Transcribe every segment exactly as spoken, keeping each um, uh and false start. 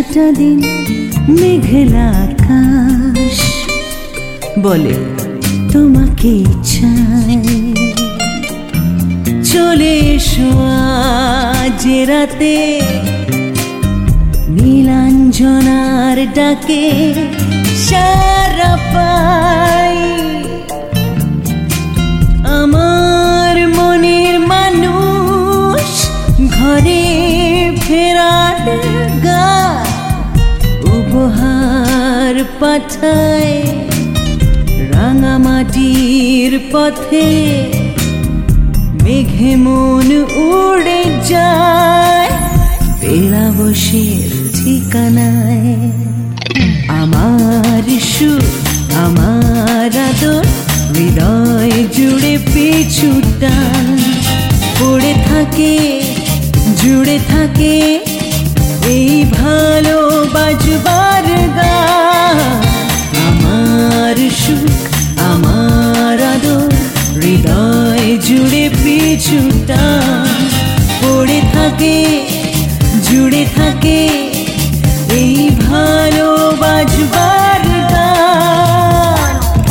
সারাটা দিন মেঘলা আকাশ বলে তোমাকে চাই। চলে এসো আজ রাতে নীলাঞ্জনার ডাকে সারা পাই। আমার মনের মানুষ ঘরে ফেরার গান উপহার পাঠায় রাঙামাটির পথে। মেঘে মন উড়ে যায় বেলা বসের ঠিকানায়। আমার সুখ আমার আদর হৃদয় জুড়ে পিছু টান পড়ে থাকে জুড়ে থাকে এই ভালোবাসবার গান। আমার সুখ আমার আদর হৃদয় জুড়ে পিছু টান পড়ে থাকে জুড়ে থাকে এই ভালোবাসবার গান।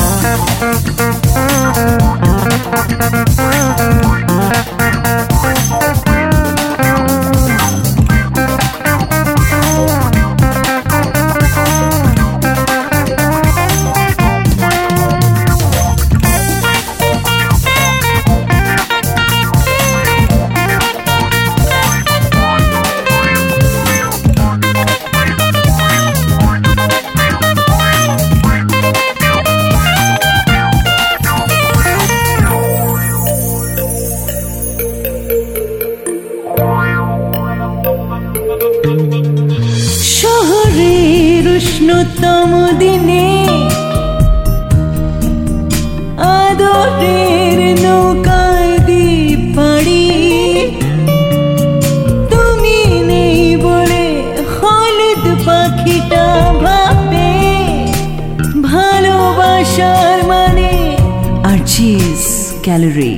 শহরের উষ্ণতম দিনে আদরের নৌকায় দ্বীপ পাড়ি। তুমি নেই বলে হলুদ পাখিটা ভাবে ভালোবাসার মানে। আর্চিস গ্যালারি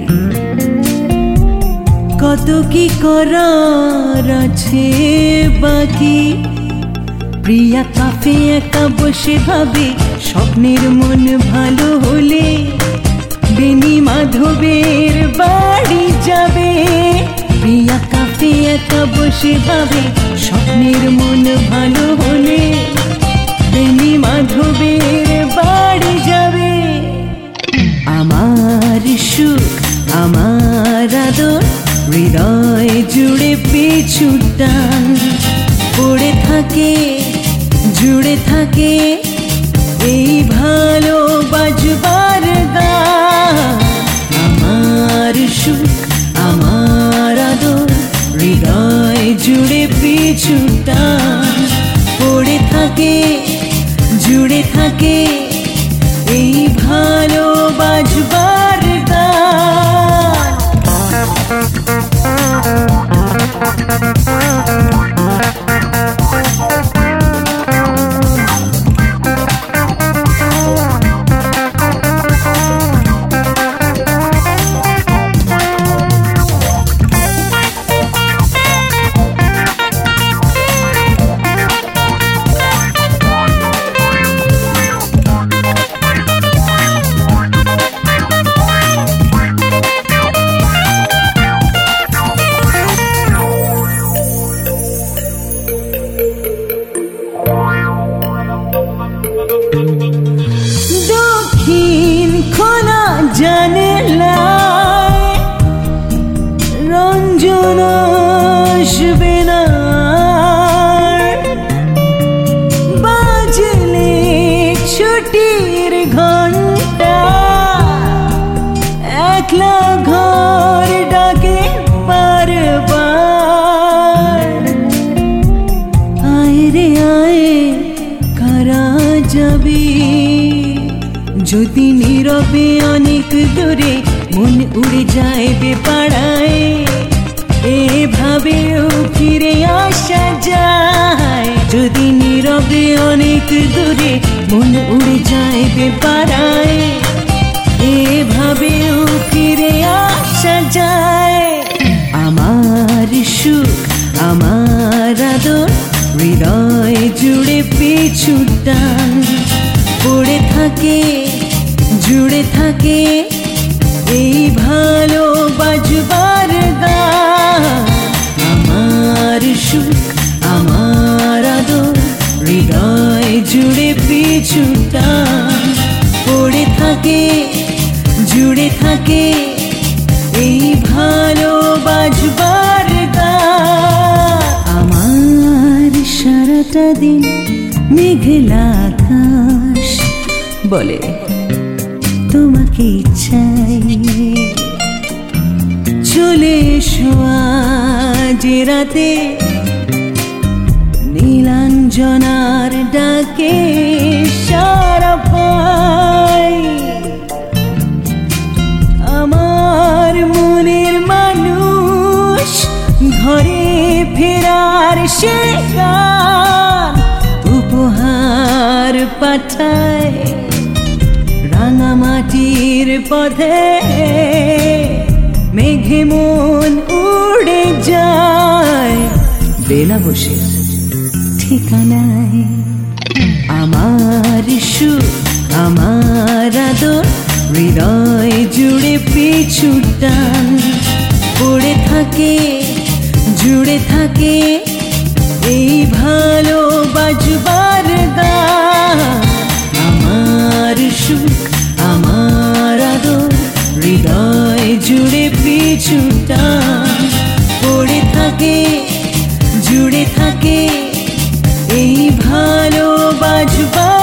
কত কি করার আছে বাকি। প্রিয়া কাফে একা বসে ভাবে স্বপ্নের মন ভালো হলে বেনি মাধবের বাড়ি যাবে। প্রিয়া কাফে একা বসে ভাবে স্বপ্নের মন ভালো হলে বেনি মাধবের বাড়ি যাবে। আমার সুখ আমার আদর হৃদয় জুড়ে পিছু টান পড়ে থাকে জুড়ে থাকে এই ভালোবাসবার গান। আমার সুখ আমার আদর হৃদয় জুড়ে পিছু টান পড়ে থাকে জুড়ে থাকে এই ভালোবাসবার গান। দক্ষিণ খোলা জানালায় রঞ্জন আসবে না। বাজলে ছুটির ঘন্টা একলা ঘর ডাকে বারবার। আয় রে আয় কারা যাবে যদি নীরবে অনেক দূরে মন উড়ে যায় বেপাড়ায়। এভাবেও ফিরে আসা যায় যদি নীরবে অনেক দূরে মন উড়ে যায় বেপাড়ায়। এভাবেও ফিরে আসা যায়। আমার সুখ আমার আদর হৃদয় জুড়ে থাকে এই ভালোবাসবার গান। আমার সুখ আমার আদর হৃদয় জুড়ে পিছু টান পড়ে থাকে জুড়ে থাকে এই ভালোবাসবার গান। আমার সারাটা দিন মেঘলা আকাশ বলে তোমাকে চাই, চলে এসো আজ রাতে নীলাঞ্জনার ডাকে সারা পাই। আমার মনের মানুষ ঘরে ফেরার সে গান উপহার পাঠায় রাঙামাটির পথে মেঘে মন উড়ে যায় বেলা বসে ঠিকানায়। আমার সুখ আমার আদর হৃদয় জুড়ে পিছু টান পড়ে থাকে জুড়ে থাকে এই ভালোবাসবার গান। আমার সুখ আমার আদর হৃদয় জুড়ে পিছু টান পড়ে থাকে জুড়ে থাকে এই ভালোবাসবার